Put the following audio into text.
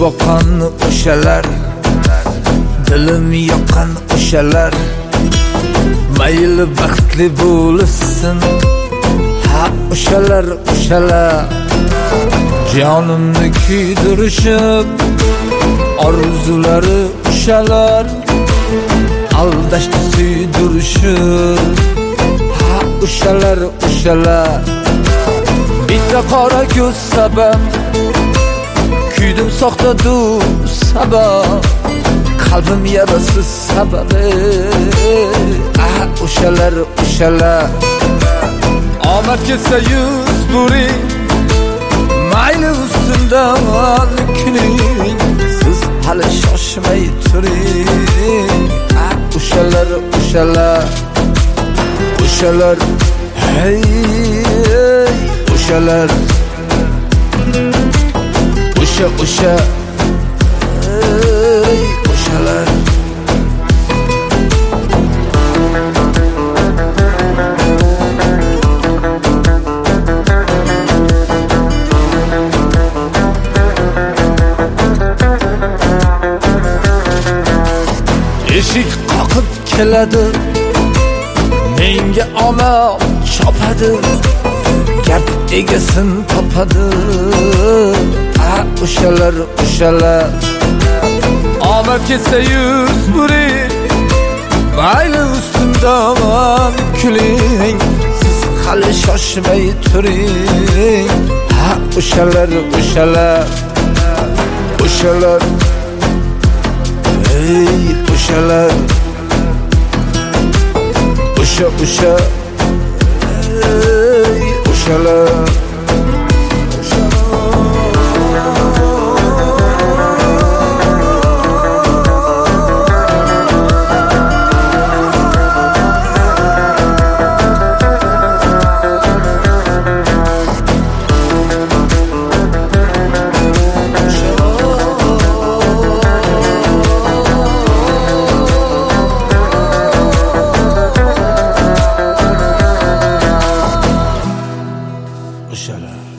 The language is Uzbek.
boqqan o'shalar, dilim yoqqan o'shalar, mayli baxtli bo'lsin. Ha o'shalar, o'shalar jonimni kuydirishib, orzulari o'shalar, aldashni suydirishib. Ha o'shalar, o'shalar bitta qora ko'z sabab, kuydim soxta do'st sabab, qalbim yarasi sababi. Ah o'shalar, o'shalar omad kelsa yuz buring, mayli ustimdan kuling, siz hali shoshmay turing. Ah o'shalar, o'shalar o'shalar, hey o'shalar, o'sha o'sha, hey o'shalar. Eshik qoqib keladi, menga omad chopadi, gap egasin topadi. Ah o'shalar, o'shalar omad kelsa yuz buring, mayli ustimdan kuling, siz hali shoshmay turing. Ha o'shalar, o'shalar o'shalar, hey o'shalar, o'sha o'sha, hey o'shalar. O'shalar.